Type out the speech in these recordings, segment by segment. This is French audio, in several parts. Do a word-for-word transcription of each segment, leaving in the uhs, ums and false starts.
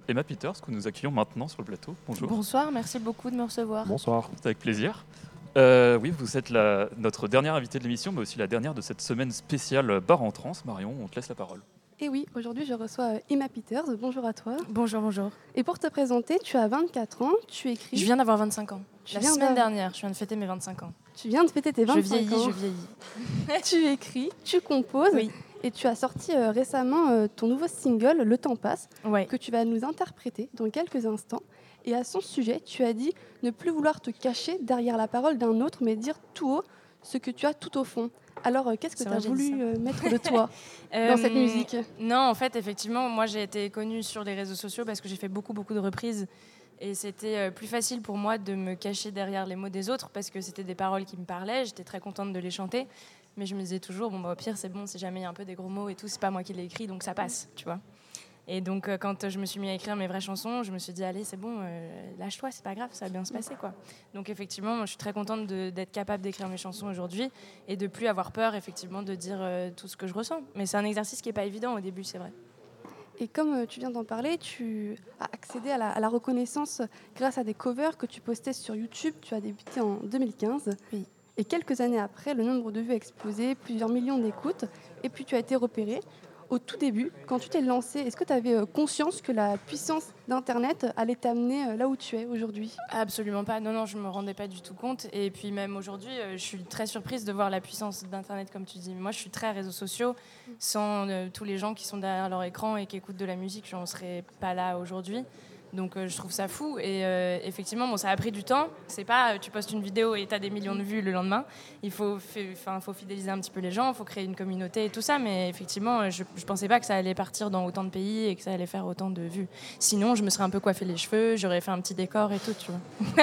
Emma Peters, que nous accueillons maintenant sur le plateau. Bonjour. Bonsoir, merci beaucoup de me recevoir. Bonsoir. C'est avec plaisir. Euh, oui, vous êtes la, notre dernière invitée de l'émission, mais aussi la dernière de cette semaine spéciale Bar en Trance. Marion, on te laisse la parole. Et oui, aujourd'hui je reçois Emma Peters. Bonjour à toi. Bonjour, bonjour. Et pour te présenter, tu as vingt-quatre ans, tu écris... Je viens d'avoir vingt-cinq ans. Tu La viens semaine d'avoir- dernière, je viens de fêter mes vingt-cinq ans. Tu viens de fêter tes vingt-cinq Je vieillis, ans. je vieillis. Tu écris, tu composes, Oui. et tu as sorti euh, récemment euh, ton nouveau single, Le temps passe, Ouais. que tu vas nous interpréter dans quelques instants. Et à son sujet, tu as dit ne plus vouloir te cacher derrière la parole d'un autre, mais dire tout haut ce que tu as tout au fond. Alors, euh, qu'est-ce que C'est tu vrai, as j'ai voulu dit ça. euh, mettre de toi Euh, dans cette musique? Non, en fait, effectivement, moi j'ai été connue sur les réseaux sociaux parce que j'ai fait beaucoup, beaucoup de reprises. Et c'était euh, plus facile pour moi de me cacher derrière les mots des autres parce que c'était des paroles qui me parlaient. J'étais très contente de les chanter. Mais je me disais toujours, bon, bah, au pire, c'est bon, si jamais il y a un peu des gros mots et tout, c'est pas moi qui l'ai écrit, donc ça passe, tu vois. Et donc, euh, quand je me suis mis à écrire mes vraies chansons, je me suis dit, allez, c'est bon, euh, lâche-toi, c'est pas grave, ça va bien se passer, quoi. Donc, effectivement, moi, je suis très contente de- d'être capable d'écrire mes chansons aujourd'hui et de plus avoir peur, effectivement, de dire euh, tout ce que je ressens. Mais c'est un exercice qui est pas évident au début, c'est vrai. Et comme euh, tu viens d'en parler, tu as accédé à la, à la reconnaissance grâce à des covers que tu postais sur YouTube. Tu as débuté en deux mille quinze. Oui. Et quelques années après, le nombre de vues a explosé, plusieurs millions d'écoutes. Et puis tu as été repéré. Au tout début, quand tu t'es lancé, est-ce que tu avais euh, conscience que la puissance d'Internet allait t'amener euh, là où tu es aujourd'hui? Absolument pas. Non, non, je me rendais pas du tout compte. Et puis même aujourd'hui, euh, je suis très surprise de voir la puissance d'Internet, comme tu dis. Moi, je suis très réseaux sociaux. Sans euh, tous les gens qui sont derrière leur écran et qui écoutent de la musique, je n'en serais pas là aujourd'hui. Donc euh, je trouve ça fou. Et euh, effectivement, bon, ça a pris du temps. C'est pas euh, tu postes une vidéo et tu as des millions de vues le lendemain. Il faut, fa- faut fidéliser un petit peu les gens, il faut créer une communauté et tout ça. Mais effectivement, euh, je ne pensais pas que ça allait partir dans autant de pays et que ça allait faire autant de vues. Sinon, je me serais un peu coiffé les cheveux, j'aurais fait un petit décor et tout, tu vois.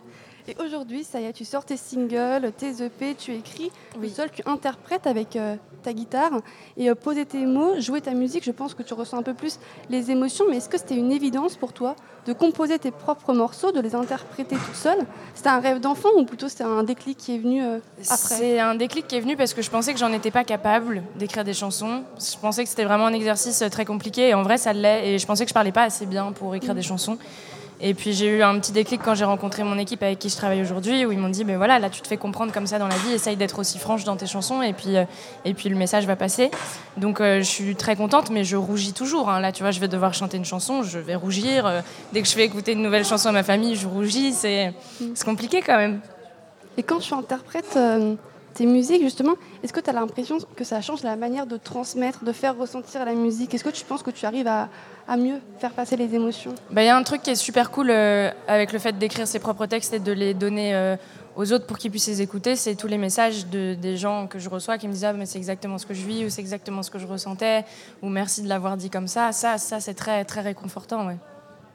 Et aujourd'hui, ça y est, tu sors tes singles, tes E P, tu écris, Oui. le seul tu interprètes avec euh, ta guitare. Et euh, poser tes mots, jouer ta musique, je pense que tu ressens un peu plus les émotions. Mais est-ce que c'était une évidence pour toi de composer tes propres morceaux, de les interpréter tout seul? C'était un rêve d'enfant ou plutôt c'était un déclic qui est venu euh, après? C'est un déclic qui est venu parce que je pensais que j'en étais pas capable d'écrire des chansons. Je pensais que c'était vraiment un exercice très compliqué et en vrai ça l'est. Et je pensais que je parlais pas assez bien pour écrire des chansons. Et puis j'ai eu un petit déclic quand j'ai rencontré mon équipe avec qui je travaille aujourd'hui, où ils m'ont dit ben voilà, là tu te fais comprendre comme ça dans la vie, essaye d'être aussi franche dans tes chansons et puis, euh, et puis le message va passer. Donc euh, je suis très contente, mais je rougis toujours, hein. Là tu vois, je vais devoir chanter une chanson, je vais rougir. Euh, dès que je fais écouter une nouvelle chanson à ma famille, je rougis. C'est, c'est compliqué quand même. Et quand tu interprètes euh, tes musiques, justement, est-ce que tu as l'impression que ça change la manière de transmettre, de faire ressentir la musique? Est-ce que tu penses que tu arrives à, à mieux faire passer les émotions? Bah, y a un truc qui est super cool euh, avec le fait d'écrire ses propres textes et de les donner euh, aux autres pour qu'ils puissent les écouter, c'est tous les messages de, des gens que je reçois qui me disent ah, mais c'est exactement ce que je vis ou c'est exactement ce que je ressentais ou merci de l'avoir dit comme ça. Ça, ça c'est très, très réconfortant. Ouais.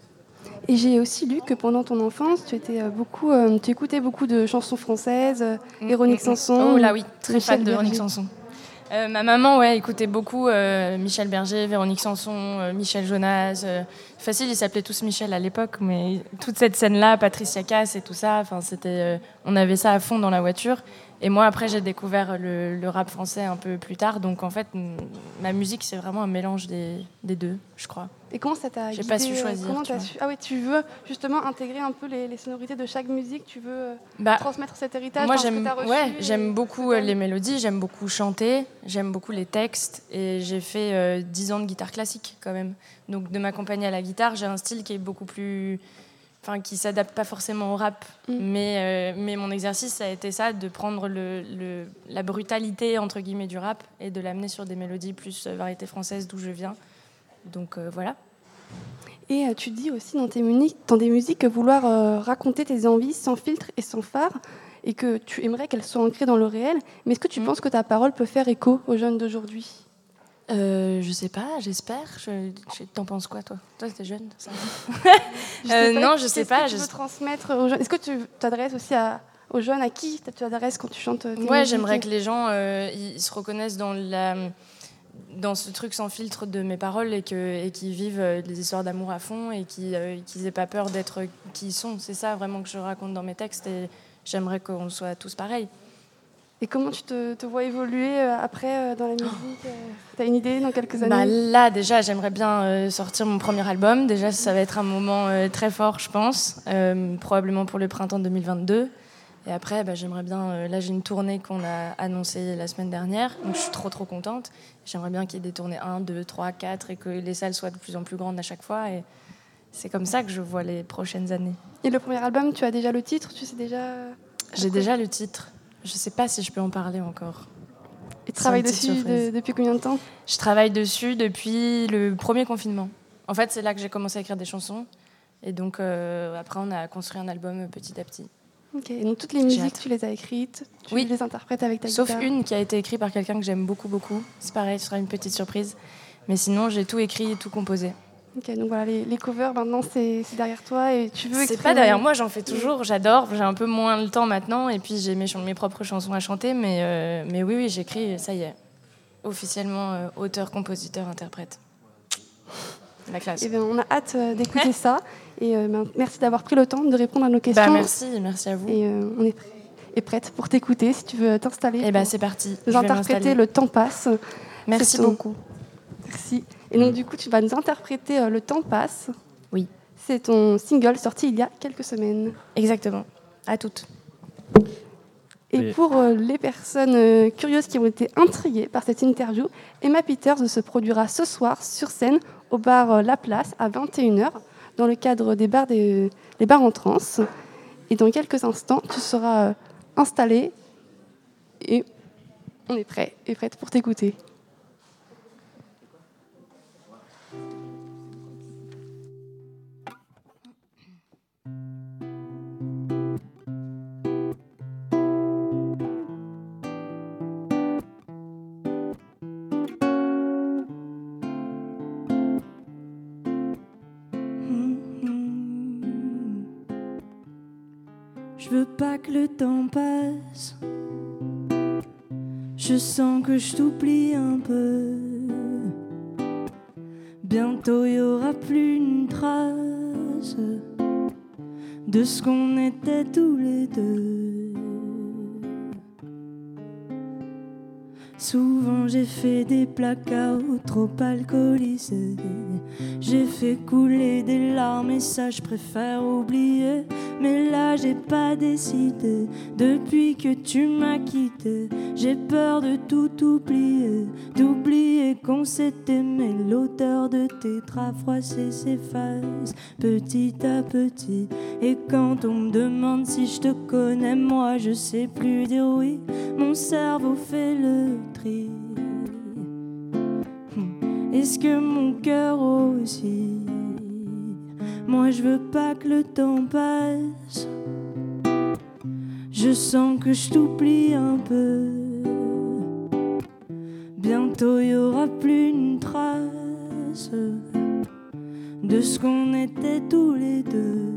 Et j'ai aussi lu que pendant ton enfance, tu, étais euh, beaucoup, euh, tu écoutais beaucoup de chansons françaises, euh, Véronique Sanson. Oh là oui, très Michel fan de Véronique Berger. Sanson. Euh, ma maman ouais, écoutait beaucoup euh, Michel Berger, Véronique Sanson, euh, Michel Jonas. Euh, facile, ils s'appelaient tous Michel à l'époque, mais toute cette scène-là, Patricia Cass et tout ça, c'était, euh, on avait ça à fond dans la voiture. Et moi, après, j'ai découvert le, le rap français un peu plus tard. Donc, en fait, m- ma musique, c'est vraiment un mélange des, des deux, je crois. Et comment ça t'a J'ai guidé, pas su euh, choisir, comment tu t'as vois. su... Ah oui, tu veux justement intégrer un peu les, les sonorités de chaque musique, tu veux euh, Bah, transmettre cet héritage. moi, enfin, ce que j'aime, t'as reçu ouais, et j'aime ce beaucoup que t'as euh, les eu. mélodies, j'aime beaucoup chanter, j'aime beaucoup les textes. Et j'ai fait euh, dix ans de guitare classique, quand même. Donc, de m'accompagner à la guitare, j'ai un style qui est beaucoup plus... Enfin, qui s'adapte pas forcément au rap. Mm. Mais, euh, mais mon exercice, ça a été ça, de prendre le, le, la brutalité, entre guillemets, du rap et de l'amener sur des mélodies plus euh, variété française d'où je viens. Donc, euh, voilà. Et euh, tu dis aussi dans tes, muni- dans des musiques que vouloir euh, raconter tes envies sans filtre et sans phare, et que tu aimerais qu'elles soient ancrées dans le réel. Mais est-ce que tu Mm. penses que ta parole peut faire écho aux jeunes d'aujourd'hui? Euh, je sais pas, j'espère. Je, je- t'en penses quoi, toi? Toi, t'es jeune, ça Je Euh, sais pas, non, je sais qu'est-ce pas, que tu je- veux transmettre aux jeunes? Est-ce que tu t'adresses aussi à, aux jeunes? À qui tu t'adresses quand tu chantes tes Ouais, musiques? j'aimerais que les gens euh, ils se reconnaissent dans, la, dans ce truc sans filtre de mes paroles et que- et qu'ils vivent euh, des histoires d'amour à fond et qu'ils euh, qu'ils aient pas peur d'être qui ils sont. C'est ça vraiment que je raconte dans mes textes et j'aimerais qu'on soit tous pareils. Et comment tu te, te vois évoluer euh, après euh, dans la musique euh, T'as une idée dans quelques années? Bah, là, déjà, j'aimerais bien euh, sortir mon premier album. Déjà, ça va être un moment euh, très fort, je pense, euh, probablement pour le printemps deux mille vingt-deux. Et après, bah, j'aimerais bien... euh, là, j'ai une tournée qu'on a annoncée la semaine dernière, donc je suis trop, trop contente. J'aimerais bien qu'il y ait des tournées un, deux, trois, quatre et que les salles soient de plus en plus grandes à chaque fois. Et c'est comme ça que je vois les prochaines années. Et le premier album, tu as déjà le titre? Tu sais déjà? J'ai déjà le titre. Je ne sais pas si je peux en parler encore. Et tu travailles C'est une petite dessus surprise. de- depuis combien de temps? Je travaille dessus depuis le premier confinement. En fait, c'est là que j'ai commencé à écrire des chansons. Et donc, euh, après, on a construit un album petit à petit. Ok, et donc toutes les J'ai musiques, hâte. tu les as écrites, tu Oui. les interprètes avec ta Sauf guitare. une qui a été écrite par quelqu'un que j'aime beaucoup, beaucoup. C'est pareil, ce sera une petite surprise. Mais sinon, j'ai tout écrit et tout composé. Ok, donc voilà, les, les covers, maintenant, c'est c'est derrière toi et tu veux C'est exprimer... pas derrière moi, j'en fais toujours, j'adore. J'ai un peu moins le temps maintenant. Et puis, j'ai mes, ch- mes propres chansons à chanter. Mais, euh, mais oui, oui, j'écris, ça y est. Officiellement, euh, auteur, compositeur, interprète. La classe. Eh bien, on a hâte euh, d'écouter ça. Et euh, ben, merci d'avoir pris le temps de répondre à nos questions. Bah, merci, merci à vous. Et euh, on est, prêt- est prête pour t'écouter si tu veux t'installer. Et bah, pour c'est parti. nous Je vais interpréter m'installer. Le temps passe. Merci C'est ton- beaucoup. Merci. Et donc, du coup, tu vas nous interpréter euh, Le temps passe. Oui. C'est ton single sorti il y a quelques semaines. Exactement. À toutes. Et Et- pour euh, les personnes euh, curieuses qui ont été intriguées par cette interview, Emma Peters se produira ce soir sur scène au bar euh, La Place à vingt et une heures dans le cadre des bars, des, des bars en trance. Et dans quelques instants, tu seras euh, installée et on est prêt et prête pour t'écouter. Je veux pas que le temps passe. Je sens que je t'oublie un peu. Bientôt y aura plus une trace de ce qu'on était tous les deux. Souvent j'ai fait des blackouts trop alcoolisés. J'ai fait couler des larmes et ça je préfère oublier. Mais là j'ai pas décidé. Depuis que tu m'as quitté, j'ai peur de tout oublier. D'oublier qu'on s'est aimé. L'odeur de tes draps froissés s'efface petit à petit. Et quand on me demande si je te connais, moi je sais plus dire oui. Mon cerveau fait le tri. Est-ce que mon cœur aussi? Moi je veux pas que le temps passe. Je sens que je t'oublie un peu. Bientôt y aura plus une trace de ce qu'on était tous les deux.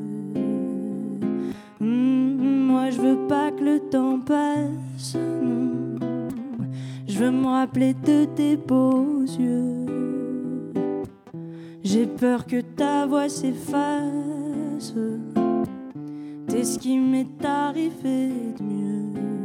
Mmh, moi je veux pas que le temps passe, non. Je veux me rappeler de tes beaux yeux. J'ai peur que ta voix s'efface. T'es ce qui m'est arrivé de mieux.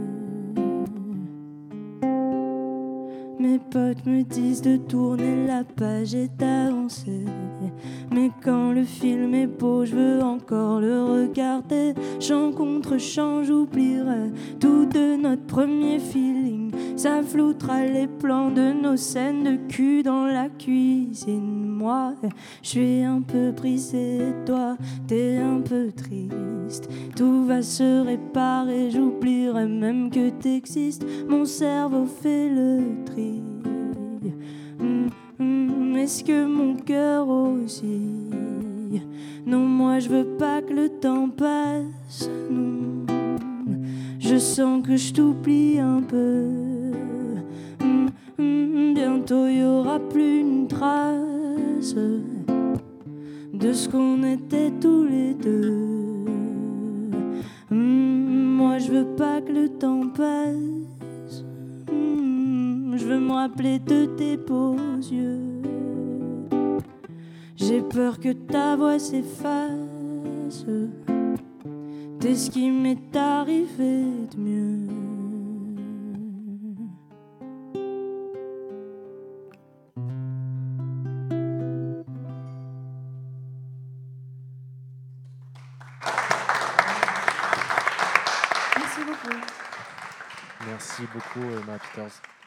Mes potes me disent de tourner la page et d'avancer. Mais quand le film est beau, je veux encore le regarder. Chant contre chant, j'oublierai tout de notre premier feeling. Ça floutera les plans de nos scènes de cul dans la cuisine. Moi, je suis un peu brisée, et toi, t'es un peu triste. Tout va se réparer, j'oublierai même que t'existes. Mon cerveau fait le tri. Hum, hum, est-ce que mon cœur aussi? Non, moi je veux pas que le temps passe, non. Je sens que je t'oublie un peu. Hum, hum, bientôt y aura plus une trace de ce qu'on était tous les deux. Hum, moi je veux pas que le temps passe. Hum, je veux me rappeler de tes beaux yeux. J'ai peur que ta voix s'efface. T'es ce qui m'est arrivé de mieux. Merci beaucoup. Merci beaucoup, Emma Peters.